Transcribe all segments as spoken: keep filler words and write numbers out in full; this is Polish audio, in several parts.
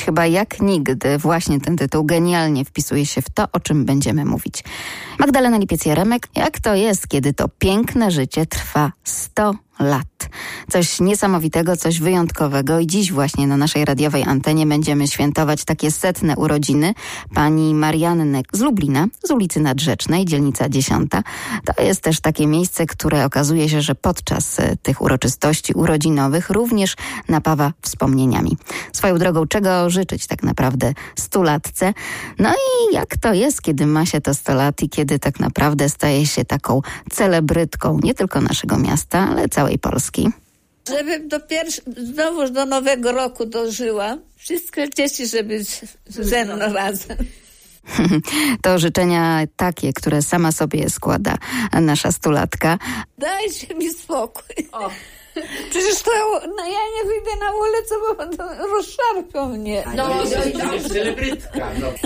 dziś chyba jak nigdy właśnie ten tytuł genialnie wpisuje się w to, o czym będziemy mówić. Magdalena Lipiec-Jaremek, jak to jest, kiedy to piękne życie trwa sto lat. Coś niesamowitego, coś wyjątkowego i dziś właśnie na naszej radiowej antenie będziemy świętować takie setne urodziny pani Marianny z Lublina, z ulicy Nadrzecznej, dzielnica dziesiąta. To jest też takie miejsce, które okazuje się, że podczas tych uroczystości urodzinowych również napawa wspomnieniami. Swoją drogą, czego życzyć tak naprawdę stulatce? No i jak to jest, kiedy ma się to sto lat i kiedy tak naprawdę staje się taką celebrytką nie tylko naszego miasta, ale całej Polski. Żebym do pierwszy, znowu do nowego roku dożyła. Wszystkie dzieci, żeby ze mną razem. To życzenia takie, które sama sobie składa nasza stulatka. Dajcie mi spokój. O. Przecież to no ja nie wyjdę na ulicę, bo to rozszarpią mnie. No, to jest celebrytka. No.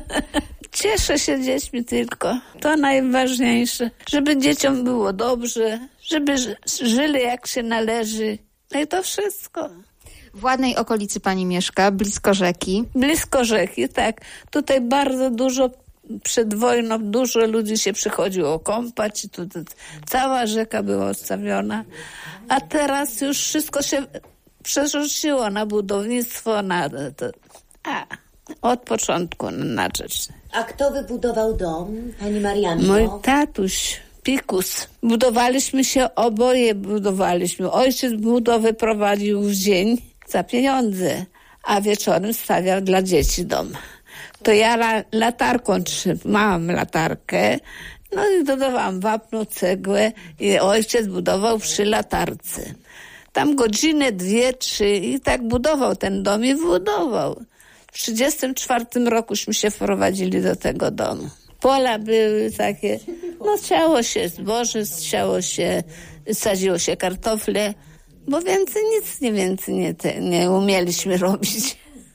Cieszę się dziećmi tylko. To najważniejsze. Żeby dzieciom było dobrze, żeby żyli jak się należy. No i to wszystko. W ładnej okolicy pani mieszka, blisko rzeki. Blisko rzeki, tak. Tutaj bardzo dużo, przed wojną dużo ludzi się przychodziło kąpać. Tu, tu, cała rzeka była odstawiona. A teraz już wszystko się przerzuciło na budownictwo, na to. A, od początku na rzecz. A kto wybudował dom, pani Marianno? Mój tatuś. Pikus. Budowaliśmy się, oboje budowaliśmy. Ojciec budowę prowadził w dzień za pieniądze, a wieczorem stawiał dla dzieci dom. To ja la, latarką trzymałam latarkę, no i dodawałam wapno, cegłę i ojciec budował przy latarce. Tam godzinę, dwie, trzy i tak budował ten dom i budował. W trzydziestym czwartym rokuśmy się wprowadzili do tego domu. Pola były takie, no siało się zboże, siało się, sadziło się kartofle, bo więcej nic nie więcej nie, te, nie umieliśmy robić.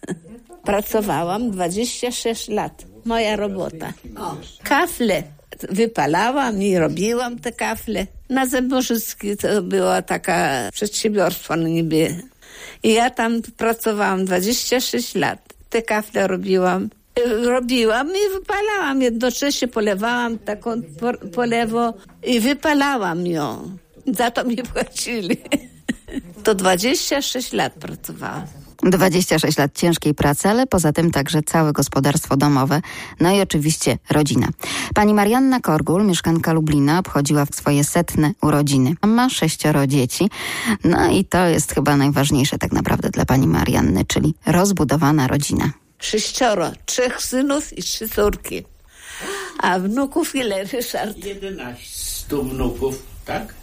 Pracowałam dwadzieścia sześć lat, moja robota. Kafle wypalałam i robiłam te kafle. Na Zębożyckiej to była taka przedsiębiorstwo niby. I ja tam pracowałam dwadzieścia sześć lat. Te kafle robiłam. Robiłam i wypalałam. Jednocześnie polewałam taką polewą i wypalałam ją. Za to mi płacili. To dwadzieścia sześć lat pracowałam. dwadzieścia sześć lat ciężkiej pracy, ale poza tym także całe gospodarstwo domowe, no i oczywiście rodzina. Pani Marianna Korgul, mieszkanka Lublina, obchodziła swoje setne urodziny. Ma sześcioro dzieci, no i to jest chyba najważniejsze tak naprawdę dla pani Marianny, czyli rozbudowana rodzina. Sześcioro, trzech synów i trzy córki. A wnuków ile, Ryszard? jedenaście wnuków, tak?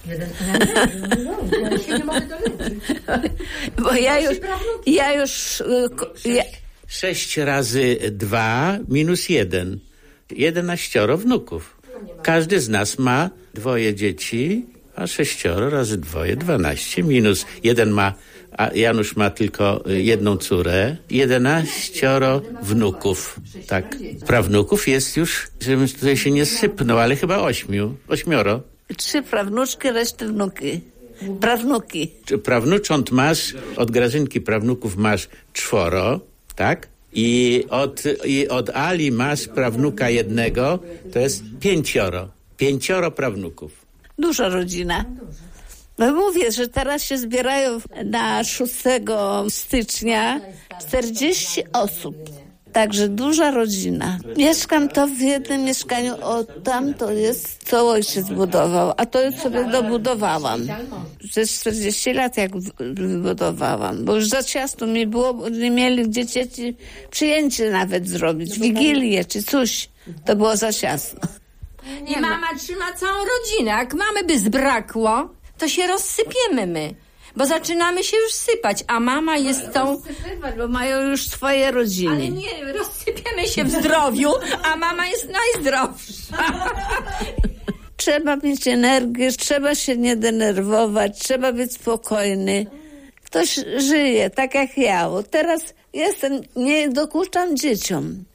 Bo ja już, ja już... Ja... Sześć razy dwa minus jeden. Jedenaścioro wnuków. Każdy z nas ma dwoje dzieci, a sześcioro razy dwoje, dwanaście. Minus jeden ma, a Janusz ma tylko jedną córę. Jedenaścioro wnuków. Tak. Prawnuków jest już, żebym tutaj się nie sypnął, ale chyba ośmiu. Ośmioro. Trzy prawnuczki, resztę wnuki. Prawnuki. Prawnucząt masz, od Grażynki prawnuków masz czworo, tak? I od, i od Ali masz prawnuka jednego, to jest pięcioro. Pięcioro prawnuków. Duża rodzina. No mówię, że teraz się zbierają na szóstego stycznia czterdzieści osób. Także duża rodzina. Mieszkam to w jednym mieszkaniu, o tam to jest, co ojciec budował, a to sobie dobudowałam. Przez czterdzieści lat jak wybudowałam, bo już za ciasno mi było, bo nie mieli gdzie dzieci przyjęcie nawet zrobić, wigilię czy coś. To było za ciasno. I mama trzyma całą rodzinę. Jak mamy by zbrakło, to się rozsypiemy my. Bo zaczynamy się już sypać, a mama jest tą... Rozsypywać, bo mają już swoje rodziny. Ale nie, rozsypiemy się w zdrowiu, a mama jest najzdrowsza. Trzeba mieć energię, trzeba się nie denerwować, trzeba być spokojny. Ktoś żyje, tak jak ja. Teraz jestem, nie dokuczam dzieciom.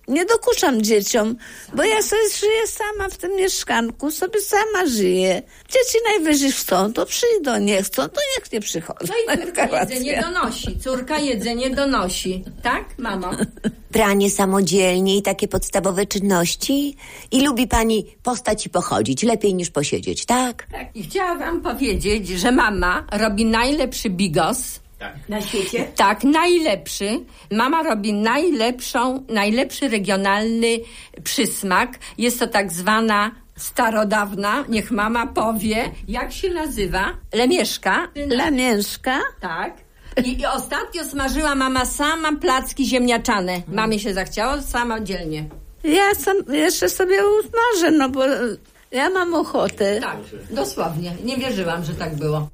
Nie dokuczam dzieciom, bo ja sobie żyję sama w tym mieszkanku, sobie sama żyję. Dzieci najwyżej chcą, to przyjdą, nie chcą, to niech nie przychodzą. No i córka jedzenie donosi, córka jedzenie donosi, tak, mamo? Pranie samodzielnie i takie podstawowe czynności? I lubi pani postać i pochodzić, lepiej niż posiedzieć, tak? Tak, i chciałam wam powiedzieć, że mama robi najlepszy bigos. Tak. Na świecie? Tak, najlepszy. Mama robi najlepszą, najlepszy regionalny przysmak. Jest to tak zwana starodawna, niech mama powie, jak się nazywa? Lemieszka. Lemieszka? Tak. I, I ostatnio smażyła mama sama placki ziemniaczane. Mamie się zachciało samodzielnie. Ja sam jeszcze sobie usmażę, no bo ja mam ochotę. Tak, dosłownie. Nie wierzyłam, że tak było.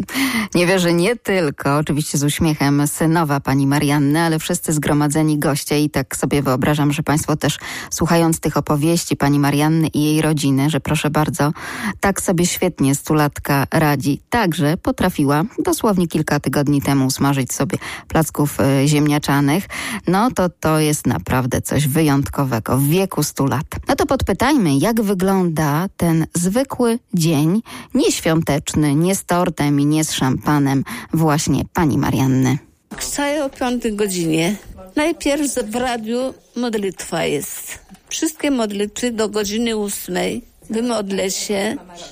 Nie wierzę nie tylko, oczywiście z uśmiechem, synowa pani Marianny, ale wszyscy zgromadzeni goście i tak sobie wyobrażam, że państwo też słuchając tych opowieści pani Marianny i jej rodziny, że proszę bardzo, tak sobie świetnie stulatka radzi. Także potrafiła dosłownie kilka tygodni temu smażyć sobie placków y, ziemniaczanych. No to to jest naprawdę coś wyjątkowego w wieku stu lat. No to podpytajmy, jak wygląda ten zwykły dzień, nieświąteczny, nie z tortem i nie z szampanem właśnie pani Marianny. Wstaję o piątej godzinie. Najpierw w radiu modlitwa jest. Wszystkie modlitwy do godziny ósmej. Wymodlę się.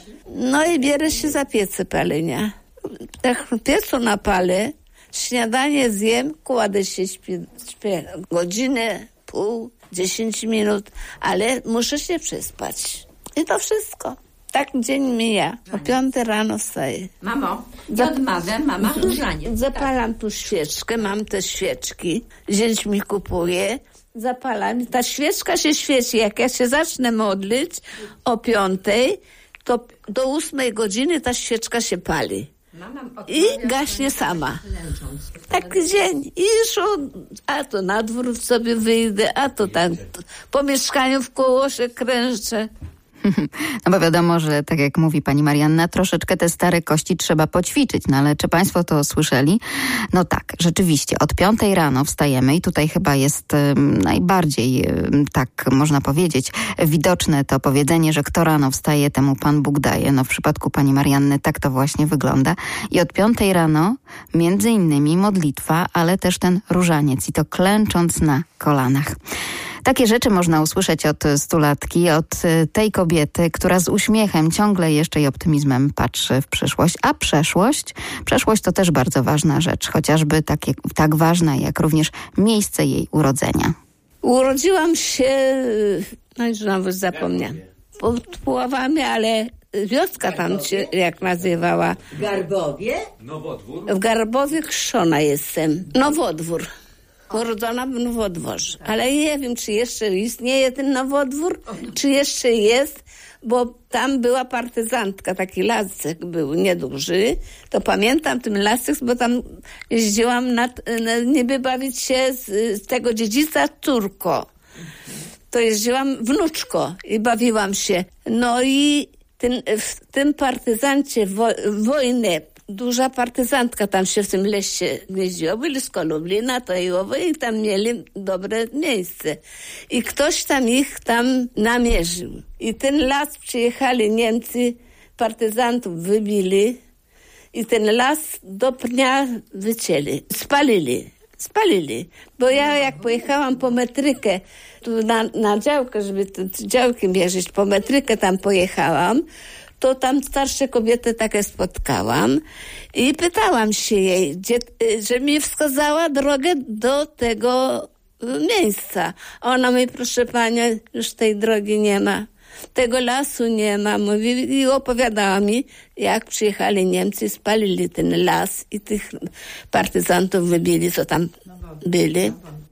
No i bierę się za piece palenia. Jak piecu napalę, śniadanie zjem, kładę się, śpię, śpię godzinę, pół, dziesięć minut, ale muszę się przespać. I to wszystko. Tak dzień mija. O piątej rano wstaję. Mamo, nie odmawiam, mama różaniec. Zapalam tu świeczkę, mam te świeczki. Zięć mi kupuje. Zapalam. Ta świeczka się świeci. Jak ja się zacznę modlić o piątej, to do ósmej godziny ta świeczka się pali. I gaśnie sama. Taki dzień. I szło, a to na dwór sobie wyjdę, a to tak po mieszkaniu w koło się krężę. No bo wiadomo, że tak jak mówi pani Marianna, troszeczkę te stare kości trzeba poćwiczyć. No ale czy państwo to słyszeli? No tak, rzeczywiście. Od piątej rano wstajemy i tutaj chyba jest um, najbardziej, um, tak można powiedzieć, widoczne to powiedzenie, że kto rano wstaje, temu Pan Bóg daje. No w przypadku pani Marianny tak to właśnie wygląda. I od piątej rano między innymi modlitwa, ale też ten różaniec i to klęcząc na kolanach. Takie rzeczy można usłyszeć od stulatki, od tej kobiety, która z uśmiechem ciągle jeszcze i optymizmem patrzy w przyszłość. A przeszłość? Przeszłość to też bardzo ważna rzecz, chociażby takie, tak ważna jak również miejsce jej urodzenia. Urodziłam się, no już znowu zapomniałam, pod Puławami, ale wioska tam się jak nazywała. W Garbowie? Nowodwór. W Garbowie chrzczona jestem. Nowodwór. Urodzona w Nowodworze. Ale nie wiem, czy jeszcze istnieje ten Nowodwór, czy jeszcze jest, bo tam była partyzantka, taki lasek był nieduży. To pamiętam ten lasek, bo tam jeździłam na, na, niby bawić się z, z tego dziedzica Turko. To jeździłam wnuczko i bawiłam się. No i ten, w tym partyzancie wo, wojny duża partyzantka tam się w tym lesie gnieździła. Byli z Lublina, to i owo, i tam mieli dobre miejsce. I ktoś tam ich tam namierzył. I ten las przyjechali Niemcy, partyzantów wybili i ten las do pnia wycięli. Spalili. Spalili. Bo ja jak pojechałam po metrykę, tu na, na działkę, żeby te działki mierzyć, po metrykę tam pojechałam, to tam starsze kobiety takie spotkałam i pytałam się jej, gdzie, że mi wskazała drogę do tego miejsca. A ona mówi, proszę panią, już tej drogi nie ma. Tego lasu nie ma. Mówi, i opowiadała mi, jak przyjechali Niemcy, spalili ten las i tych partyzantów wybili, co tam byli.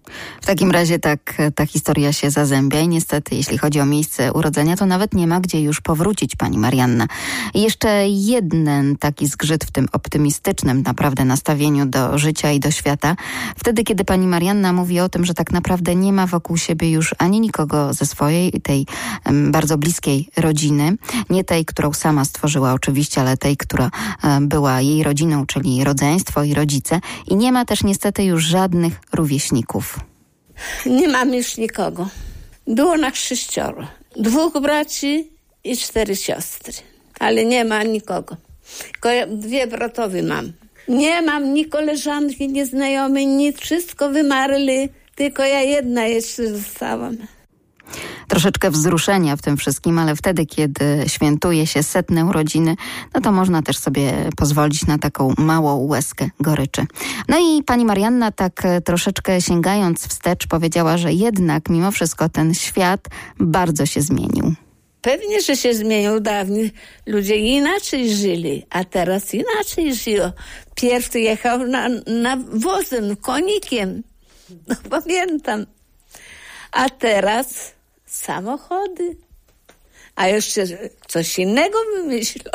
W takim razie tak ta historia się zazębia i niestety, jeśli chodzi o miejsce urodzenia, to nawet nie ma gdzie już powrócić, pani Marianna. I jeszcze jeden taki zgrzyt w tym optymistycznym naprawdę nastawieniu do życia i do świata. Wtedy, kiedy pani Marianna mówi o tym, że tak naprawdę nie ma wokół siebie już ani nikogo ze swojej, tej um, bardzo bliskiej rodziny. Nie tej, którą sama stworzyła oczywiście, ale tej, która um, była jej rodziną, czyli rodzeństwo i rodzice. I nie ma też niestety już żadnych rówieśników. Nie mam już nikogo. Było nas sześcioro. Dwóch braci i cztery siostry. Ale nie ma nikogo. Tylko ja dwie bratowy mam. Nie mam ni koleżanki, ni znajomej, nic. Wszystko wymarli. Tylko ja jedna jeszcze zostałam. Troszeczkę wzruszenia w tym wszystkim, ale wtedy, kiedy świętuje się setne urodziny, no to można też sobie pozwolić na taką małą łezkę goryczy. No i pani Marianna, tak troszeczkę sięgając wstecz, powiedziała, że jednak mimo wszystko ten świat bardzo się zmienił. Pewnie, że się zmienił. Dawniej ludzie inaczej żyli, a teraz inaczej żyją. Pierw jechał na, na wozem, konikiem. No pamiętam. A teraz samochody. A jeszcze coś innego wymyślą.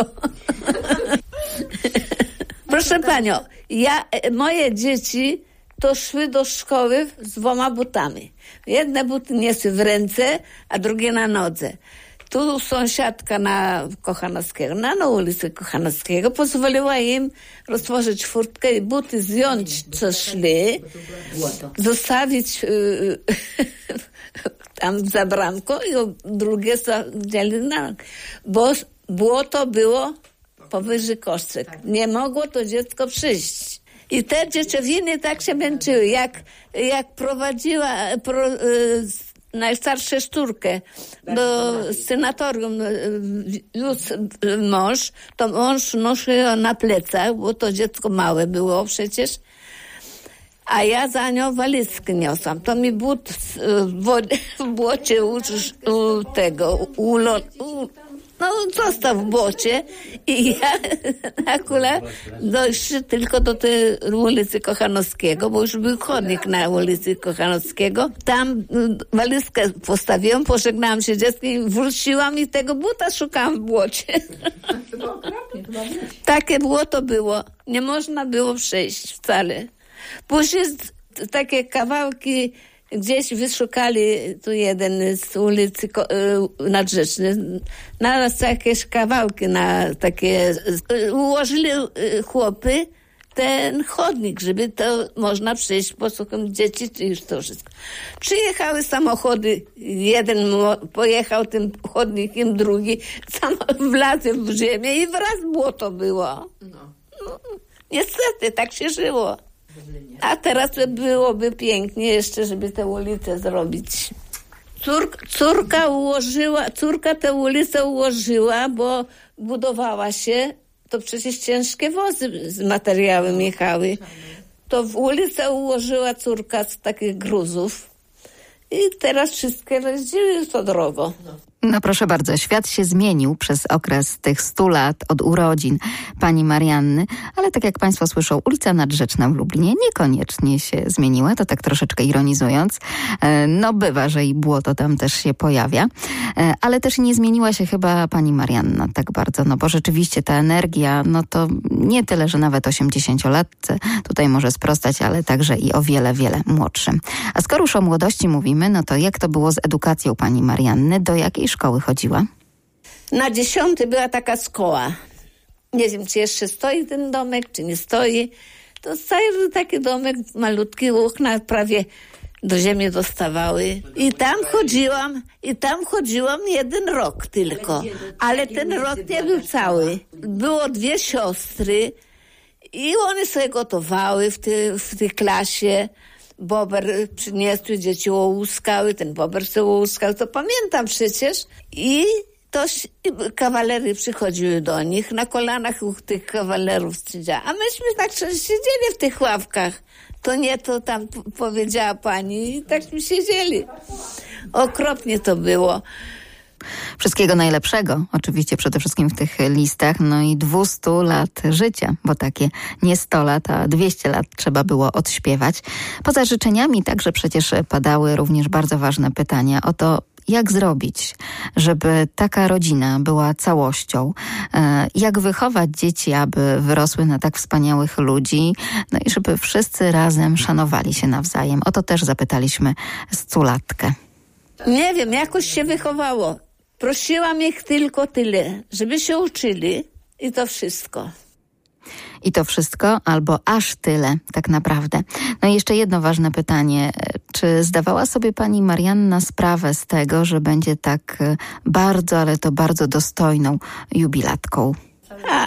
Proszę panią, ja, moje dzieci to szły do szkoły z dwoma butami. Jedne buty niosły w ręce, a drugie na nodze. Tu sąsiadka na Kochanowskiego, na, na ulicy Kochanowskiego, pozwoliła im roztworzyć furtkę i buty zdjąć, co szli, zostawić yy, tam za bramką i drugie wzięli na... Bo błoto było powyżej kostek. Nie mogło to dziecko przyjść. I te dzieciowiny tak się męczyły. Jak, jak prowadziła pro, yy, najstarszą szturkę do senatorium już mąż, to mąż nosił ją na plecach, bo to dziecko małe było przecież, a ja za nią walizkę niosłam. To mi but w błocie u, u tego, u, u, no został w błocie i ja akurat dojść tylko do tej ulicy Kochanowskiego, bo już był chodnik na ulicy Kochanowskiego. Tam walizkę postawiłam, pożegnałam się dzieckiem i wróciłam i tego buta szukałam w błocie. Takie błoto było. Nie można było przejść wcale. Później takie kawałki gdzieś wyszukali, tu jeden z ulicy Nadrzecznej, naraz jakieś kawałki na takie, ułożyli chłopy ten chodnik, żeby to można przejść po suchym dzieci, czy już to wszystko. Przyjechały samochody, jeden pojechał tym chodnikiem, drugi sam wlazł w ziemię i wraz błoto było. No, niestety, tak się żyło. A teraz byłoby pięknie jeszcze, żeby tę ulicę zrobić. Córka, córka ułożyła, córka tę ulicę ułożyła, bo budowała się, to przecież ciężkie wozy z materiałem jechały. To w ulicę ułożyła córka z takich gruzów. I teraz wszystkie jeździły to drogo. No proszę bardzo, świat się zmienił przez okres tych stu lat od urodzin pani Marianny, ale tak jak państwo słyszą, ulica Nadrzeczna w Lublinie niekoniecznie się zmieniła, to tak troszeczkę ironizując. No bywa, że i błoto tam też się pojawia, ale też nie zmieniła się chyba pani Marianna tak bardzo, no bo rzeczywiście ta energia, no to nie tyle, że nawet osiemdziesięciolatce tutaj może sprostać, ale także i o wiele, wiele młodszym. A skoro już o młodości mówimy, no to jak to było z edukacją pani Marianny? Do jakiej szkoły chodziła? Na dziesiąty była taka szkoła. Nie wiem, czy jeszcze stoi ten domek, czy nie stoi. To cały taki domek, malutki, okna prawie do ziemi dostawały. I tam chodziłam, i tam chodziłam jeden rok tylko. Ale ten rok nie był cały. Było dwie siostry i one sobie gotowały w, ty, w tej klasie. Bober przyniosły, dzieci łuskały, ten bober sobie łuskał, to pamiętam przecież. I to kawalery przychodziły do nich, na kolanach u tych kawalerów siedziała. A myśmy tak siedzieli w tych ławkach. To nie, to tam powiedziała pani i takśmy siedzieli. Okropnie to było. Wszystkiego najlepszego, oczywiście przede wszystkim w tych listach, no i dwieście lat życia, bo takie nie sto lat, a dwieście lat trzeba było odśpiewać. Poza życzeniami także przecież padały również bardzo ważne pytania o to, jak zrobić, żeby taka rodzina była całością, jak wychować dzieci, aby wyrosły na tak wspaniałych ludzi, no i żeby wszyscy razem szanowali się nawzajem. O to też zapytaliśmy stulatkę. Nie wiem, jakoś się wychowało. Prosiłam ich tylko tyle, żeby się uczyli i to wszystko. I to wszystko, albo aż tyle, tak naprawdę. No i jeszcze jedno ważne pytanie. Czy zdawała sobie pani Marianna sprawę z tego, że będzie tak bardzo, ale to bardzo dostojną jubilatką? A,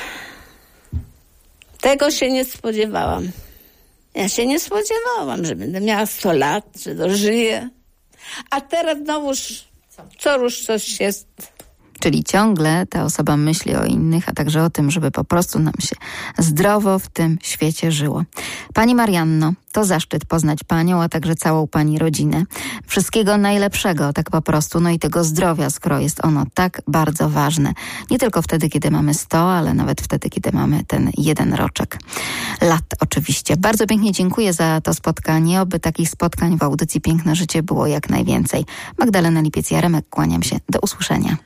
tego się nie spodziewałam. Ja się nie spodziewałam, że będę miała sto lat, że dożyję. A teraz znowuż, co już coś jest. Czyli ciągle ta osoba myśli o innych, a także o tym, żeby po prostu nam się zdrowo w tym świecie żyło. Pani Marianno, to zaszczyt poznać panią, a także całą pani rodzinę. Wszystkiego najlepszego, tak po prostu, no i tego zdrowia, skoro jest ono tak bardzo ważne. Nie tylko wtedy, kiedy mamy sto, ale nawet wtedy, kiedy mamy ten jeden roczek. Lat oczywiście. Bardzo pięknie dziękuję za to spotkanie. Oby takich spotkań w audycji Piękne Życie było jak najwięcej. Magdalena Lipiec-Jaremek, kłaniam się. Do usłyszenia.